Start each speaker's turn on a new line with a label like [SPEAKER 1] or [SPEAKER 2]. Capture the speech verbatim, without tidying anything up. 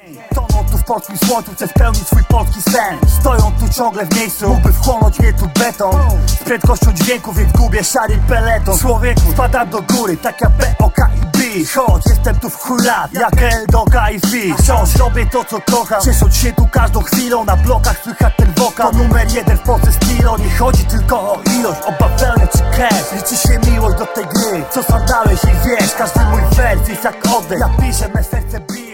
[SPEAKER 1] Toną tu w polskim słońcu, chcę spełnić swój polski sen. Stoją tu ciągle w miejscu, mógłby wchłonąć mnie tu beton. Z prędkością dźwięku, więc gubię szary peleton. Człowieku, spadam do góry, tak jak P O K i B. Choć jestem tu w chuj lat, jak L D K i Fi. Wciąż robię to co kocham, ciesząc się tu każdą chwilą. Na blokach słychać ten wokal, to numer jeden w Polsce stylo. Nie chodzi tylko o ilość, o bawełnę czy cash. Liczy się miłość do tej gry, co sam dałeś i wiesz. Każdy mój wers jest jak oddech, ja piszę, me serce bije.